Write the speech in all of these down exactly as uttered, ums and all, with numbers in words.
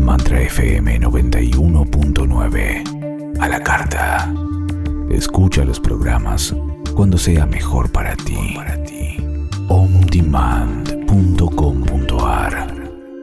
Mantra F M noventa y uno punto nueve. A la carta. Escucha los programas cuando sea mejor para ti. on demand punto com punto a r.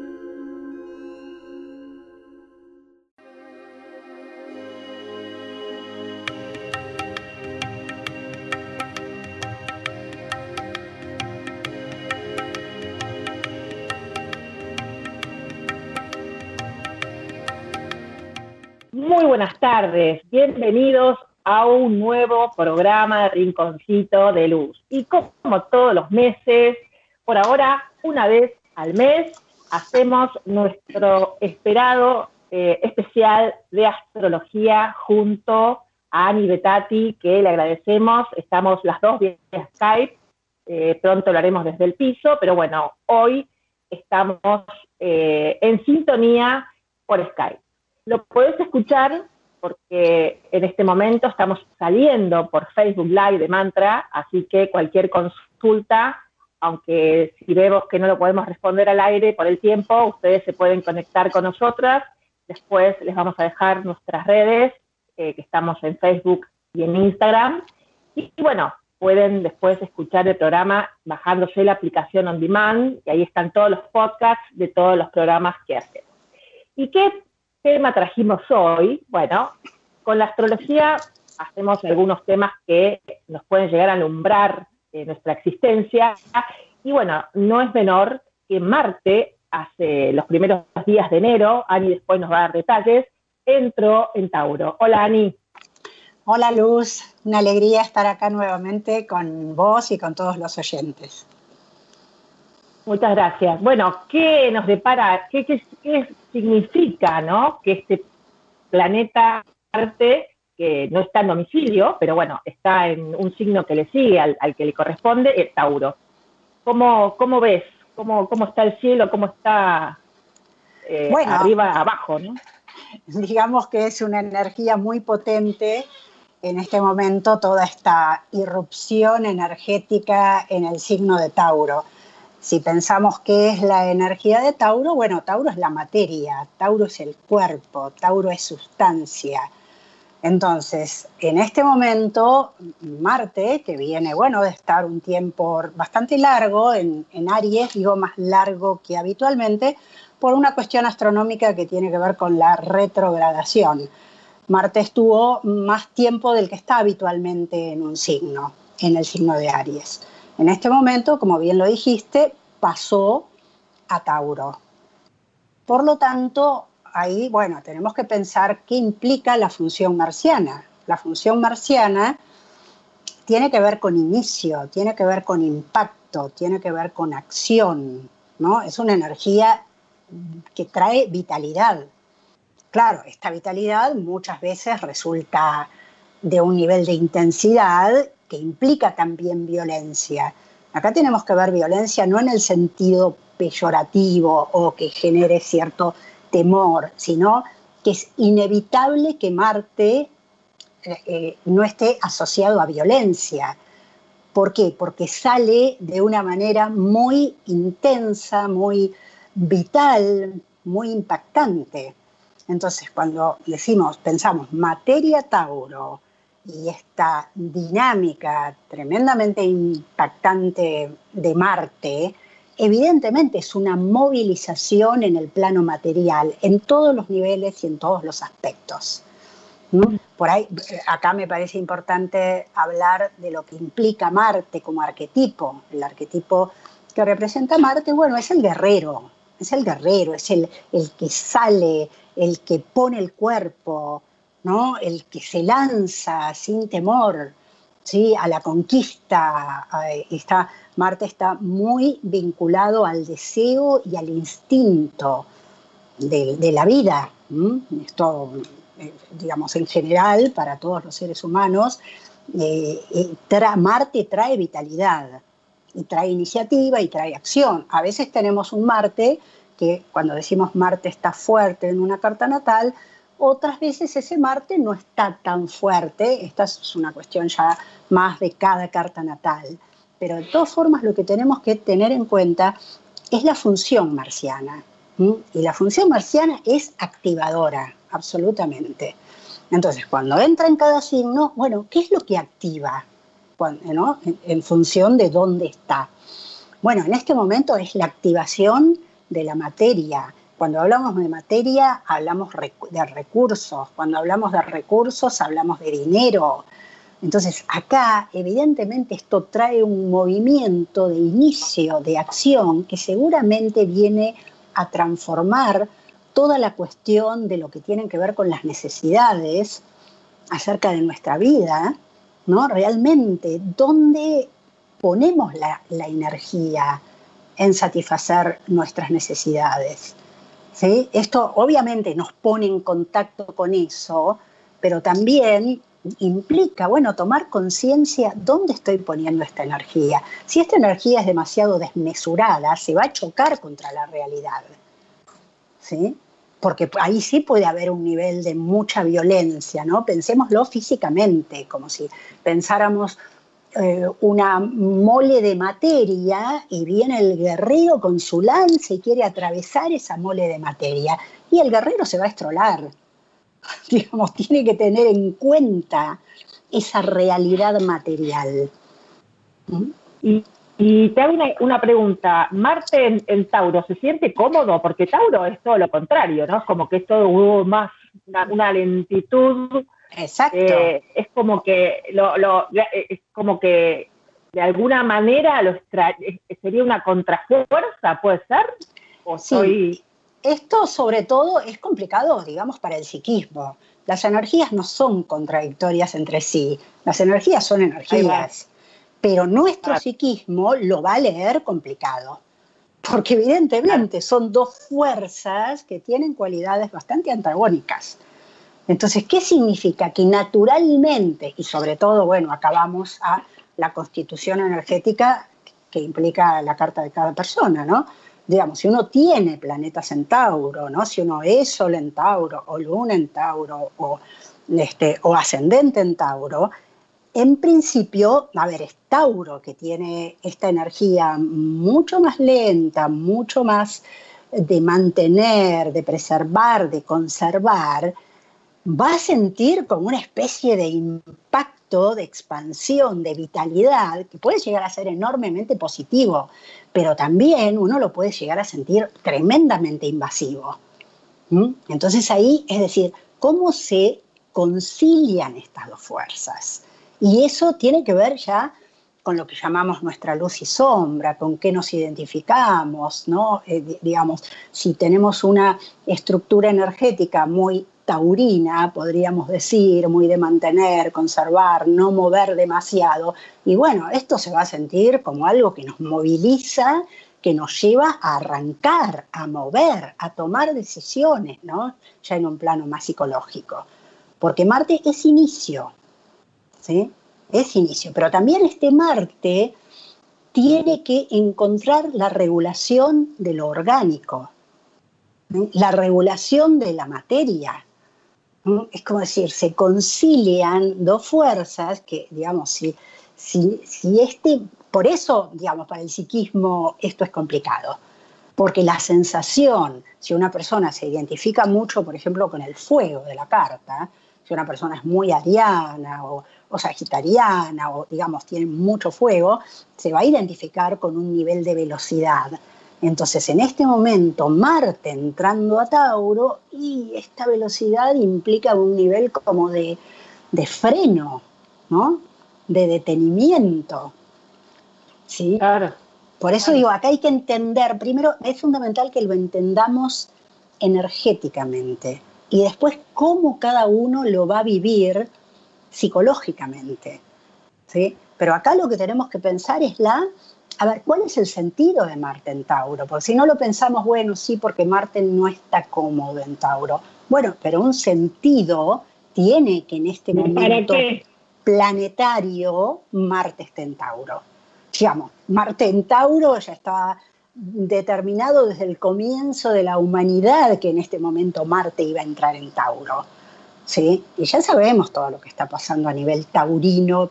Muy buenas tardes, bienvenidos a un nuevo programa de Rinconcito de Luz. Y como todos los meses, por ahora, una vez al mes, hacemos nuestro esperado eh, especial de astrología junto a Ani Betati, que le agradecemos. Estamos las dos vía Skype, eh, pronto lo haremos desde el piso, pero bueno, hoy estamos eh, en sintonía por Skype. Lo podés escuchar porque en este momento estamos saliendo por Facebook Live de Mantra, así que cualquier consulta, aunque si vemos que no lo podemos responder al aire por el tiempo, ustedes se pueden conectar con nosotras. Después les vamos a dejar nuestras redes, eh, que estamos en Facebook y en Instagram. Y, y bueno, pueden después escuchar el programa bajándose la aplicación On Demand, y ahí están todos los podcasts de todos los programas que hacemos. ¿Y qué tema trajimos hoy? Bueno, con la astrología hacemos algunos temas que nos pueden llegar a alumbrar eh, nuestra existencia, y bueno, no es menor que Marte, hace los primeros días de enero, Ani después nos va a dar detalles, entró en Tauro. Hola, Ani. Hola, Luz, una alegría estar acá nuevamente con vos y con todos los oyentes. Muchas gracias. Bueno, ¿qué nos depara, qué, qué, qué significa, ¿no?, que este planeta Marte, que no está en domicilio, pero bueno, está en un signo que le sigue, al, al que le corresponde, es Tauro? ¿Cómo, cómo ves? ¿Cómo, cómo está el cielo? ¿Cómo está eh, bueno, arriba, abajo, ¿no? Digamos que es una energía muy potente en este momento, toda esta irrupción energética en el signo de Tauro. Si pensamos qué es la energía de Tauro, bueno, Tauro es la materia, Tauro es el cuerpo, Tauro es sustancia. Entonces, en este momento, Marte, que viene, bueno, de estar un tiempo bastante largo en, en Aries, digo más largo que habitualmente, por una cuestión astronómica que tiene que ver con la retrogradación. Marte estuvo más tiempo del que está habitualmente en un signo, en el signo de Aries. En este momento, como bien lo dijiste, pasó a Tauro. Por lo tanto, ahí, bueno, tenemos que pensar qué implica la función marciana. La función marciana tiene que ver con inicio, tiene que ver con impacto, tiene que ver con acción, ¿no? Es una energía que trae vitalidad. Claro, esta vitalidad muchas veces resulta de un nivel de intensidad que implica también violencia. Acá tenemos que ver violencia no en el sentido peyorativo o que genere cierto temor, sino que es inevitable que Marte eh, no esté asociado a violencia. ¿Por qué? Porque sale de una manera muy intensa, muy vital, muy impactante. Entonces, cuando decimos, pensamos materia Tauro y esta dinámica tremendamente impactante de Marte, evidentemente es una movilización en el plano material, en todos los niveles y en todos los aspectos. ¿Mm? Por ahí, acá me parece importante hablar de lo que implica Marte como arquetipo. El arquetipo que representa Marte, bueno, es el guerrero, es el guerrero, es el, el que sale, el que pone el cuerpo, ¿no? El que se lanza sin temor, ¿sí?, a la conquista. Está, Marte está muy vinculado al deseo y al instinto de, de la vida. ¿Mm? Esto, eh, digamos, en general, para todos los seres humanos, eh, eh, tra- Marte trae vitalidad, y trae iniciativa y trae acción. A veces tenemos un Marte que, cuando decimos Marte está fuerte en una carta natal, otras veces ese Marte no está tan fuerte. Esta es una cuestión ya más de cada carta natal. Pero de todas formas lo que tenemos que tener en cuenta es la función marciana. ¿Mm? Y la función marciana es activadora, absolutamente. Entonces, cuando entra en cada signo, bueno, ¿qué es lo que activa? Cuando, ¿no? en, en función de dónde está. Bueno, en este momento es la activación de la materia. Cuando hablamos de materia, hablamos de recursos. Cuando hablamos de recursos, hablamos de dinero. Entonces, acá, evidentemente, esto trae un movimiento de inicio, de acción, que seguramente viene a transformar toda la cuestión de lo que tiene que ver con las necesidades acerca de nuestra vida, ¿no? Realmente, ¿dónde ponemos la, la energía en satisfacer nuestras necesidades? ¿Sí? Esto obviamente nos pone en contacto con eso, pero también implica, bueno, tomar conciencia dónde estoy poniendo esta energía. Si esta energía es demasiado desmesurada, se va a chocar contra la realidad, ¿sí? Porque ahí sí puede haber un nivel de mucha violencia, ¿no? Pensémoslo físicamente, como si pensáramos eh, una mole de materia y viene el guerrero con su lanza y quiere atravesar esa mole de materia. Y el guerrero se va a estrolar. Digamos, tiene que tener en cuenta esa realidad material. ¿Mm? Y, y te hago una, una pregunta. ¿Marte en, en Tauro se siente cómodo? Porque Tauro es todo lo contrario, ¿no? Es como que es todo uh, más una, una lentitud. Exacto. Eh, es como que lo, lo, es como que de alguna manera lo extra, sería una contrafuerza, ¿puede ser? ¿O sí. soy... Esto sobre todo es complicado, digamos, para el psiquismo. Las energías no son contradictorias entre sí, las energías son energías, pero nuestro ah. psiquismo lo va a leer complicado, porque evidentemente ah. son dos fuerzas que tienen cualidades bastante antagónicas. Entonces, ¿qué significa? Que naturalmente, y sobre todo, bueno, acabamos a la constitución energética que implica la carta de cada persona, ¿no? Digamos, si uno tiene planetas en Tauro, ¿no? Si uno es Sol en Tauro, o Luna en Tauro, o, este, o ascendente en Tauro, en principio, a ver, es Tauro que tiene esta energía mucho más lenta, mucho más de mantener, de preservar, de conservar, va a sentir como una especie de impacto, de expansión, de vitalidad, que puede llegar a ser enormemente positivo, pero también uno lo puede llegar a sentir tremendamente invasivo. ¿Mm? Entonces ahí, es decir, ¿cómo se concilian estas dos fuerzas? Y eso tiene que ver ya con lo que llamamos nuestra luz y sombra, con qué nos identificamos, ¿no? Eh, digamos, si tenemos una estructura energética muy taurina, podríamos decir, muy de mantener, conservar, no mover demasiado. Y bueno, esto se va a sentir como algo que nos moviliza, que nos lleva a arrancar, a mover, a tomar decisiones, ¿no? Ya en un plano más psicológico. Porque Marte es inicio, ¿sí? Es inicio. Pero también este Marte tiene que encontrar la regulación de lo orgánico, ¿sí? La regulación de la materia. Es como decir, se concilian dos fuerzas que, digamos, si, si, si este, por eso, digamos, para el psiquismo esto es complicado, porque la sensación, si una persona se identifica mucho, por ejemplo, con el fuego de la carta, si una persona es muy ariana o, o sagitariana o, digamos, tiene mucho fuego, se va a identificar con un nivel de velocidad. Entonces, en este momento, Marte entrando a Tauro, y esta velocidad implica un nivel como de, de freno, ¿no? De detenimiento. ¿Sí? Claro. Por eso digo, acá hay que entender, primero es fundamental que lo entendamos energéticamente y después cómo cada uno lo va a vivir psicológicamente, ¿sí? Pero acá lo que tenemos que pensar es la... A ver, ¿cuál es el sentido de Marte en Tauro? Porque si no lo pensamos, bueno, sí, porque Marte no está cómodo en Tauro. Bueno, pero un sentido tiene que en este momento planetario Marte esté en Tauro. Digamos, Marte en Tauro ya está determinado desde el comienzo de la humanidad que en este momento Marte iba a entrar en Tauro, ¿sí? Y ya sabemos todo lo que está pasando a nivel taurino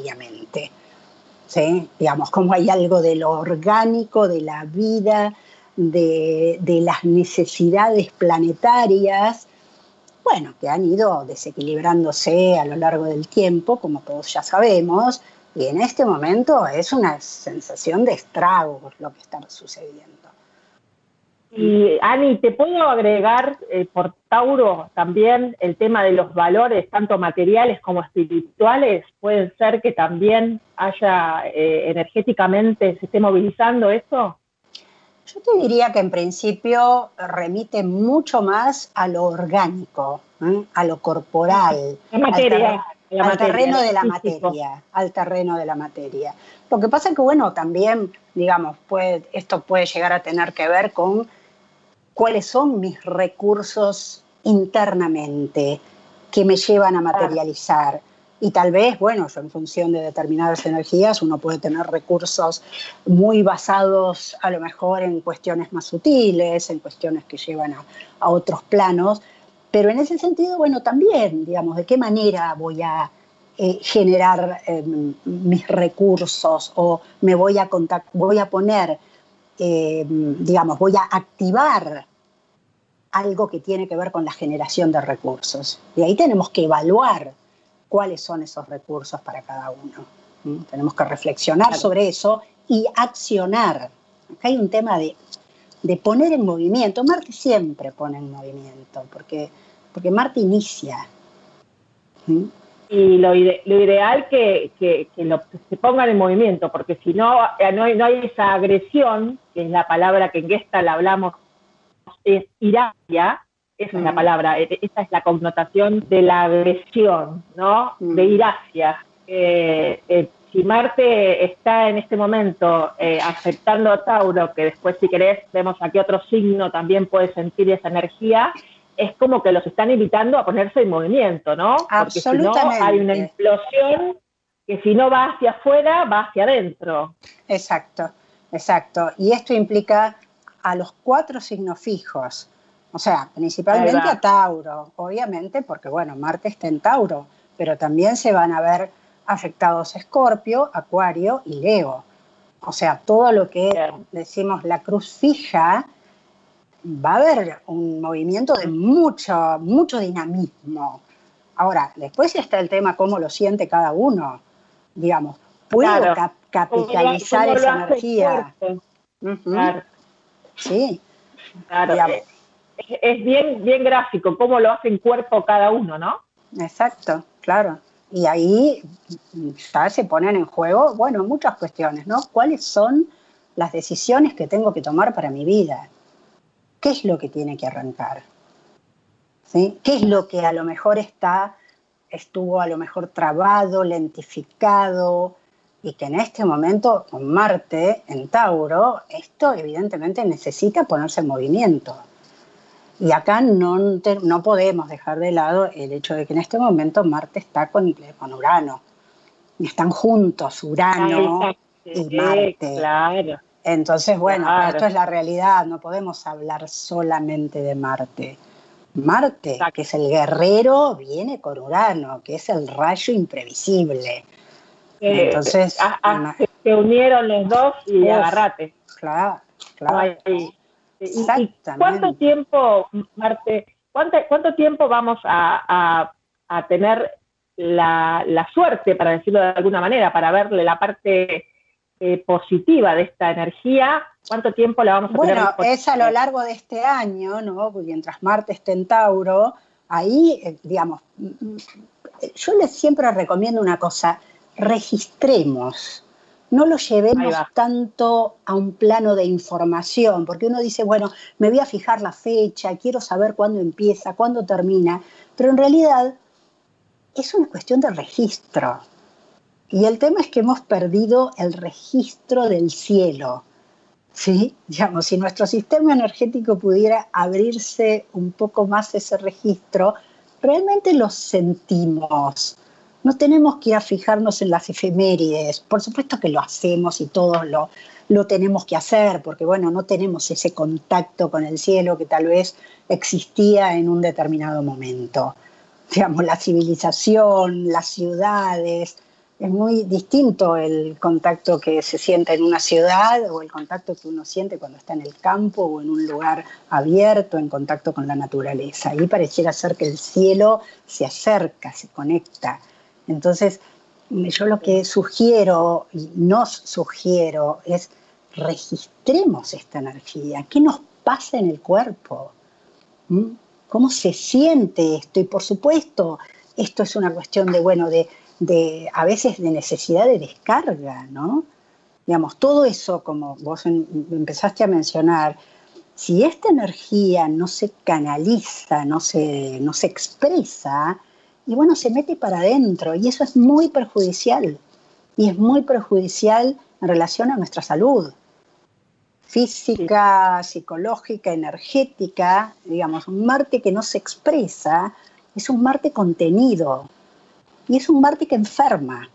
planetariamente. ¿Sí? Digamos, como hay algo de lo orgánico, de la vida, de, de las necesidades planetarias, bueno, que han ido desequilibrándose a lo largo del tiempo, como todos ya sabemos, y en este momento es una sensación de estragos lo que está sucediendo. Y Ani, ¿te puedo agregar eh, por Tauro también el tema de los valores, tanto materiales como espirituales? ¿Puede ser que también haya eh, energéticamente, se esté movilizando eso? Yo te diría que en principio remite mucho más a lo orgánico, ¿eh? A lo corporal, la materia, al, ter la al materia, terreno de la físico. materia, al terreno de la materia. Lo que pasa es que, bueno, también, digamos, puede, esto puede llegar a tener que ver con cuáles son mis recursos internamente que me llevan a materializar. Y tal vez, bueno, en función de determinadas energías, uno puede tener recursos muy basados a lo mejor en cuestiones más sutiles, en cuestiones que llevan a, a otros planos, pero en ese sentido, bueno, también, digamos, de qué manera voy a eh, generar eh, mis recursos o me voy a, contact voy a poner, eh, digamos, voy a activar algo que tiene que ver con la generación de recursos. Y ahí tenemos que evaluar cuáles son esos recursos para cada uno. ¿Mm? Tenemos que reflexionar claro. sobre eso y accionar. Acá hay un tema de, de poner en movimiento. Marte siempre pone en movimiento, porque, porque Marte inicia. ¿Mm? Y lo, ide lo ideal que, que, que, lo, que se pongan en movimiento, porque si no, no hay, no hay esa agresión, que es la palabra que en Gestalt hablamos, es iracia. Esa es la palabra, esa es la connotación de la agresión, ¿no? Mm. De iracia. Eh, eh, si Marte está en este momento eh, aceptando a Tauro, que después si querés vemos aquí otro signo, también puede sentir esa energía, es como que los están invitando a ponerse en movimiento, ¿no? Porque si no hay una implosión que si no va hacia afuera, va hacia adentro. Exacto, exacto. Y esto implica a los cuatro signos fijos. O sea, principalmente a Tauro, obviamente, porque, bueno, Marte está en Tauro, pero también se van a ver afectados Escorpio, Acuario y Leo. O sea, todo lo que Bien. decimos la cruz fija, va a haber un movimiento de mucho, mucho dinamismo. Ahora, después está el tema cómo lo siente cada uno. Digamos, ¿puedo claro. cap capitalizar ¿Cómo, cómo esa energía? Uh-huh. Claro. Sí. Claro. Digamos, es bien, bien gráfico, cómo lo hace en cuerpo cada uno, ¿no? Exacto, claro. Y ahí ya se ponen en juego, bueno, muchas cuestiones, ¿no? ¿Cuáles son las decisiones que tengo que tomar para mi vida? ¿Qué es lo que tiene que arrancar? ¿Sí? ¿Qué es lo que a lo mejor está, estuvo a lo mejor trabado, lentificado, y que en este momento, con Marte en Tauro, esto evidentemente necesita ponerse en movimiento? Y acá no, te, no podemos dejar de lado el hecho de que en este momento Marte está con, con Urano. Están juntos Urano Ay, y Marte. Claro. Entonces, bueno, claro. esto es la realidad. No podemos hablar solamente de Marte. Marte, Exacto. que es el guerrero, viene con Urano, que es el rayo imprevisible. Eh, Entonces, a, a, se unieron los dos y uf, agarrate. Claro, claro. Ay, Exactamente. ¿Y cuánto tiempo, Marte, cuánto, cuánto tiempo vamos a, a, a tener la, la suerte, para decirlo de alguna manera, para verle la parte eh, positiva de esta energía? ¿Cuánto tiempo la vamos a bueno, tener? Bueno, es a lo largo de este año, ¿no? Mientras Marte esté en Tauro, ahí, eh, digamos, yo les siempre recomiendo una cosa, registremos. No lo llevemos tanto a un plano de información, porque uno dice, bueno, me voy a fijar la fecha, quiero saber cuándo empieza, cuándo termina, pero en realidad es una cuestión de registro. Y el tema es que hemos perdido el registro del cielo, ¿sí? Digamos, si nuestro sistema energético pudiera abrirse un poco más ese registro, realmente lo sentimos. No tenemos que ir a fijarnos en las efemérides. Por supuesto que lo hacemos y todos lo, lo tenemos que hacer, porque bueno, no tenemos ese contacto con el cielo que tal vez existía en un determinado momento. Digamos, la civilización, las ciudades, Es muy distinto el contacto que se siente en una ciudad o el contacto que uno siente cuando está en el campo o en un lugar abierto, en contacto con la naturaleza. Ahí pareciera ser que el cielo se acerca, se conecta. Entonces, yo lo que sugiero y nos sugiero es registremos esta energía. ¿Qué nos pasa en el cuerpo? ¿Mm? ¿Cómo se siente esto? Y por supuesto, esto es una cuestión de, bueno, de de a veces de necesidad de descarga, ¿no? Digamos, todo eso, como vos en, empezaste a mencionar, si esta energía no se canaliza, no se, no se expresa, y bueno, se mete para adentro, y eso es muy perjudicial, y es muy perjudicial en relación a nuestra salud física, sí. psicológica, energética. Digamos, un Marte que no se expresa es un Marte contenido, y es un Marte que enferma.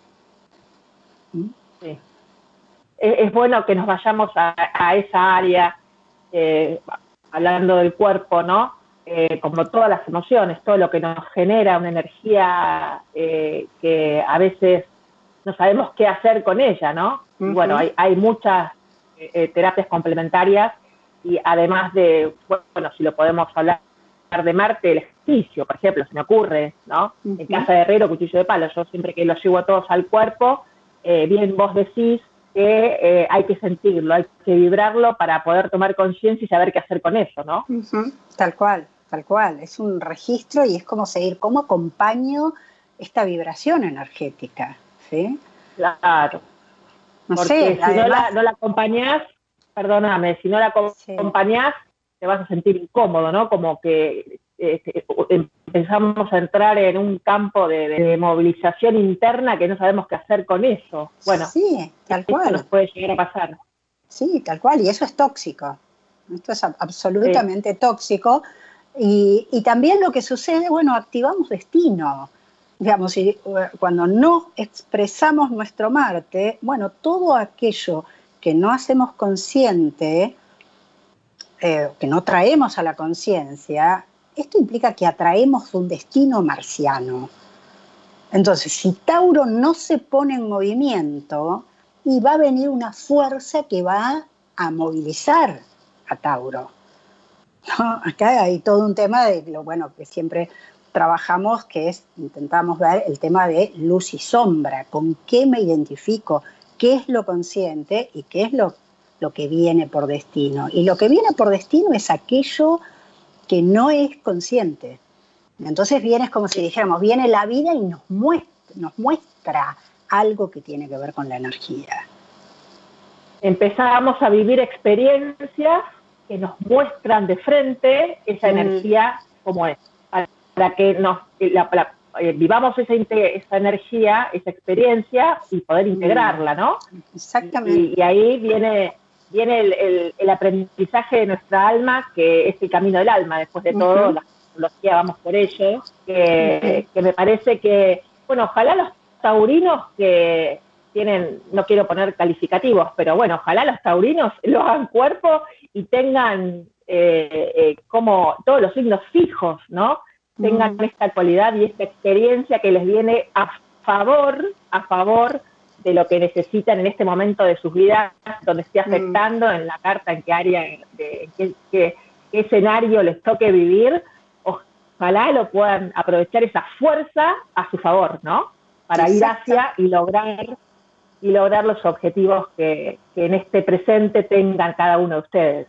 Sí. Es bueno que nos vayamos a, a esa área, eh, hablando del cuerpo, ¿no? Eh, como todas las emociones, todo lo que nos genera una energía eh, que a veces no sabemos qué hacer con ella, ¿no? Uh-huh. Bueno, hay, hay muchas eh, terapias complementarias y además de, bueno, si lo podemos hablar de Marte, el ejercicio, por ejemplo, se me ocurre, ¿no? Uh-huh. En casa de herrero, cuchillo de palo, yo siempre que los llevo a todos al cuerpo, eh, bien vos decís que eh, hay que sentirlo, hay que vibrarlo para poder tomar conciencia y saber qué hacer con eso, ¿no? Uh-huh. Tal cual, tal cual, es un registro y es como seguir, cómo acompaño esta vibración energética, ¿sí? Claro, no porque sé, si además, no, la, no la acompañás, perdóname, si no la acompañás, sí. te vas a sentir incómodo, ¿no? Como que eh, empezamos a entrar en un campo de, de movilización interna que no sabemos qué hacer con eso. Bueno, sí, tal cual. Esto nos puede llegar a pasar. Sí, tal cual, y eso es tóxico. Esto es absolutamente sí. tóxico. Y, y también lo que sucede, bueno, activamos destino. Digamos, y, cuando no expresamos nuestro Marte, bueno, todo aquello que no hacemos consciente, eh, que no traemos a la conciencia, esto implica que atraemos un destino marciano. Entonces, si Tauro no se pone en movimiento, y va a venir una fuerza que va a movilizar a Tauro, ¿no? Acá hay todo un tema de lo bueno que siempre trabajamos, que es, intentamos ver el tema de luz y sombra, con qué me identifico, qué es lo consciente y qué es lo, lo que viene por destino. Y lo que viene por destino es aquello que no es consciente. Entonces viene, es como si dijéramos, viene la vida y nos muestra, nos muestra algo que tiene que ver con la energía. Empezamos a vivir experiencias que nos muestran de frente esa mm. energía como es, para, para que nos la, la, eh, vivamos esa, esa energía, esa experiencia y poder integrarla, ¿no? Exactamente. Y, y ahí viene, viene el, el, el aprendizaje de nuestra alma, que es el camino del alma, después de todo, uh-huh. la astrología vamos por ello, que, uh-huh. que me parece que, bueno, ojalá los taurinos que tienen, no quiero poner calificativos, pero bueno, ojalá los taurinos lo hagan cuerpo y tengan eh, eh, como todos los signos fijos, ¿no? Mm. Tengan esta cualidad y esta experiencia que les viene a favor, a favor de lo que necesitan en este momento de sus vidas, donde esté afectando mm. en la carta, en qué área, de, en qué, qué, qué escenario les toque vivir. Ojalá lo puedan aprovechar esa fuerza a su favor, ¿no? Para Exacto. ir hacia y lograr y lograr los objetivos que, que en este presente tengan cada uno de ustedes.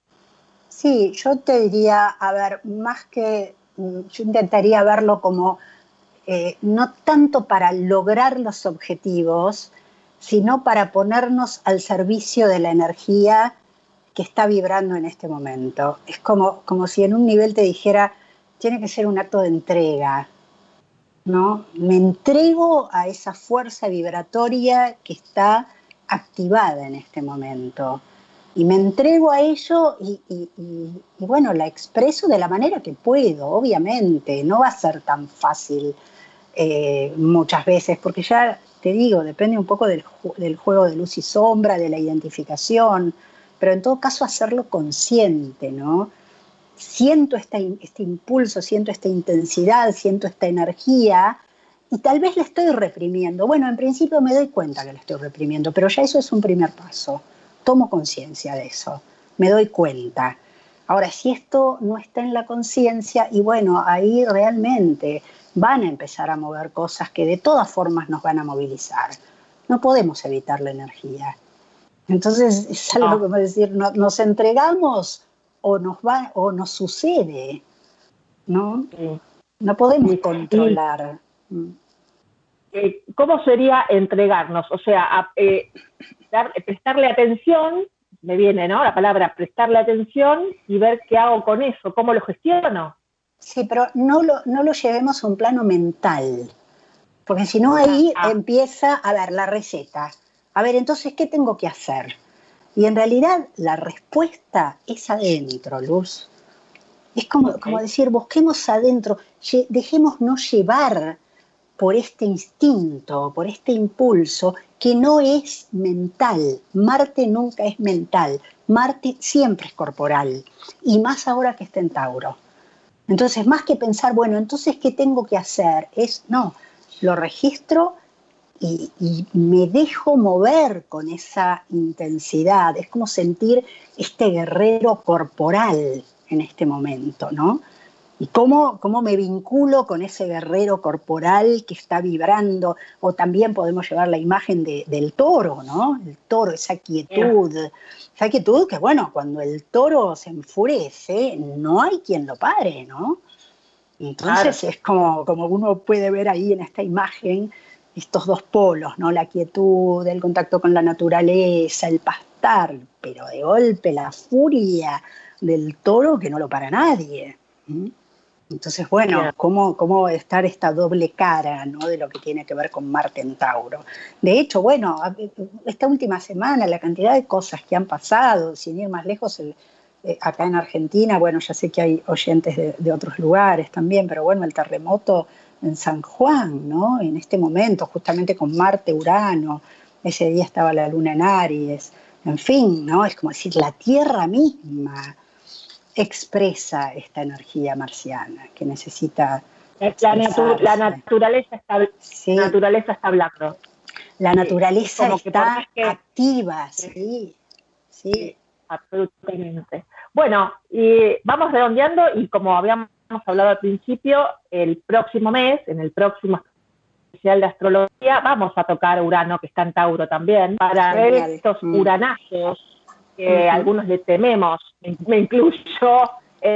Sí, yo te diría, a ver, más que, yo intentaría verlo como, eh, no tanto para lograr los objetivos, sino para ponernos al servicio de la energía que está vibrando en este momento. Es como, como si en un nivel te dijera, tiene que ser un acto de entrega, ¿no? Me entrego a esa fuerza vibratoria que está activada en este momento y me entrego a ello y, y, y, y bueno, la expreso de la manera que puedo, obviamente, no va a ser tan fácil eh, muchas veces, porque ya te digo, depende un poco del, del juego de luz y sombra, de la identificación, pero en todo caso hacerlo consciente, ¿no? Siento esta, este impulso, siento esta intensidad, siento esta energía y tal vez la estoy reprimiendo. Bueno, en principio me doy cuenta que la estoy reprimiendo, pero ya eso es un primer paso. Tomo conciencia de eso, me doy cuenta. Ahora, si esto no está en la conciencia, y bueno, ahí realmente van a empezar a mover cosas que de todas formas nos van a movilizar. No podemos evitar la energía. Entonces, es algo Ah. como decir, no, nos entregamos o nos va o nos sucede, ¿no? Sí. No podemos Sí. controlar. Y, eh, ¿cómo sería entregarnos? O sea, a, eh, dar, prestarle atención, me viene, ¿no?, la palabra prestarle atención y ver qué hago con eso, cómo lo gestiono. Sí, pero no lo, no lo llevemos a un plano mental, porque si no ahí Ah. empieza a ver la receta. A ver, entonces, ¿qué tengo que hacer? Y en realidad la respuesta es adentro, Luz. Es como, Okay. como decir, busquemos adentro, dejémonos llevar por este instinto, por este impulso que no es mental. Marte nunca es mental, Marte siempre es corporal, y más ahora que está en Tauro. Entonces, más que pensar, bueno, entonces, ¿qué tengo que hacer? Es, no, lo registro y, y me dejo mover con esa intensidad. Es como sentir este guerrero corporal en este momento, ¿no? Y cómo, cómo me vinculo con ese guerrero corporal que está vibrando, o también podemos llevar la imagen de, del toro, ¿no? El toro, esa quietud, esa quietud que, bueno, cuando el toro se enfurece, no hay quien lo pare, ¿no? Entonces claro. Es como, como uno puede ver ahí en esta imagen estos dos polos, ¿no? La quietud, el contacto con la naturaleza, el pastar, pero de golpe la furia del toro que no lo para nadie. ¿Mm? Entonces, bueno, ¿cómo, cómo estar esta doble cara, ¿no?, de lo que tiene que ver con Marte en Tauro? De hecho, bueno, esta última semana, la cantidad de cosas que han pasado, sin ir más lejos, el, eh, acá en Argentina, bueno, ya sé que hay oyentes de, de otros lugares también, pero bueno, el terremoto en San Juan, ¿no? En este momento, justamente con Marte, Urano, ese día estaba la luna en Aries, en fin, ¿no? Es como decir, la Tierra misma expresa esta energía marciana que necesita la, natu la naturaleza está sí. la naturaleza está hablando, la naturaleza como está que que, activa, sí, sí, sí, absolutamente. Bueno, y vamos redondeando, y como habíamos hablado al principio, el próximo mes, en el próximo especial de astrología, vamos a tocar Urano, que está en Tauro también, para Genial. ver estos mm. uranazos que uh-huh. algunos le tememos, me incluyo,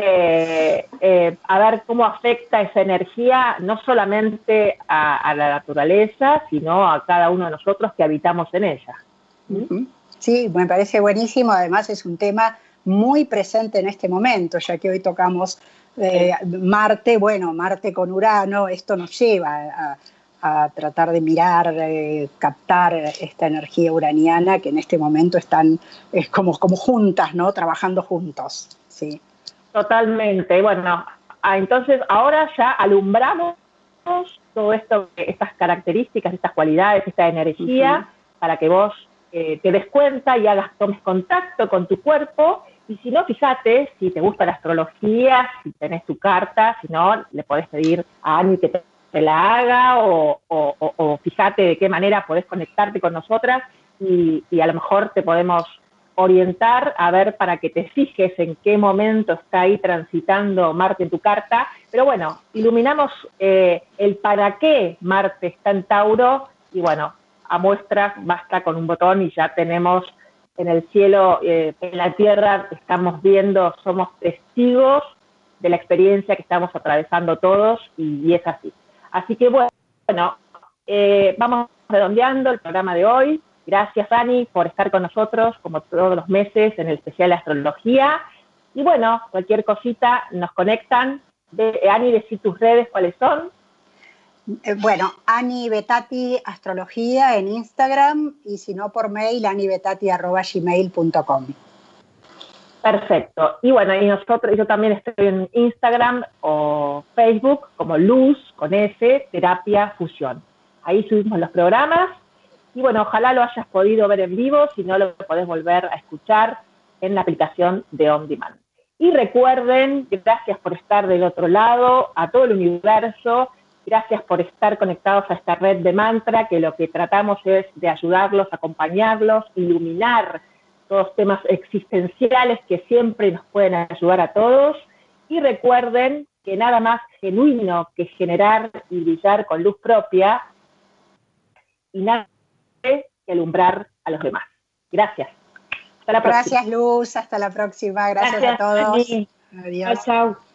eh, eh, a ver cómo afecta esa energía no solamente a, a la naturaleza, sino a cada uno de nosotros que habitamos en ella. Uh-huh. Sí, me parece buenísimo, además es un tema muy presente en este momento, ya que hoy tocamos eh, Marte, bueno, Marte con Urano, esto nos lleva a, a tratar de mirar, eh, captar esta energía uraniana que en este momento están eh, como, como juntas, ¿no? Trabajando juntos, sí. Totalmente. Bueno, entonces ahora ya alumbramos todo esto, estas características, estas cualidades, esta energía, uh-huh. para que vos eh, te des cuenta y hagas, tomes contacto con tu cuerpo. Y si no, fíjate, si te gusta la astrología, si tenés tu carta, si no, le podés pedir a Ani que te te la haga, o, o, o, o fíjate de qué manera podés conectarte con nosotras, y, y a lo mejor te podemos orientar a ver para que te fijes en qué momento está ahí transitando Marte en tu carta. Pero bueno, iluminamos eh, el para qué Marte está en Tauro, y bueno, a muestras basta con un botón y ya tenemos en el cielo, eh, en la tierra, estamos viendo, somos testigos de la experiencia que estamos atravesando todos, y, y es así. Así que bueno, eh, vamos redondeando el programa de hoy. Gracias, Ani, por estar con nosotros, como todos los meses, en el especial de astrología. Y bueno, cualquier cosita nos conectan. De, Ani, decí tus redes, ¿cuáles son? Eh, bueno, Ani Betati Astrología en Instagram, y si no por mail, anibetati arroba gmail punto com. Perfecto. Y bueno, y nosotros, yo también estoy en Instagram o Facebook como Luz, con S, Terapia Fusión. Ahí subimos los programas, y bueno, ojalá lo hayas podido ver en vivo, si no lo podés volver a escuchar en la aplicación de On Demand. Y recuerden, gracias por estar del otro lado, a todo el universo, Gracias por estar conectados a esta red de Mantra, que lo que tratamos es de ayudarlos, acompañarlos, iluminar todos temas existenciales que siempre nos pueden ayudar a todos. Y recuerden que nada más genuino que generar y brillar con luz propia, y nada que alumbrar a los demás. Gracias. Hasta la próxima. Gracias, Luz. Hasta la próxima. Gracias, Gracias a todos. Adiós. Chao, chao.